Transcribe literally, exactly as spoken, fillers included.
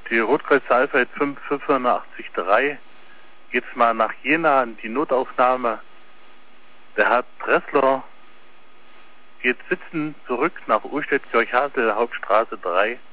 die Rotkreuz Saalfeld fünf fünfundachtzig drei. Geht's mal nach Jena in die Notaufnahme. Der Herr Dressler geht sitzen zurück nach Ullstedt-Kirchhasel, Hauptstraße drei.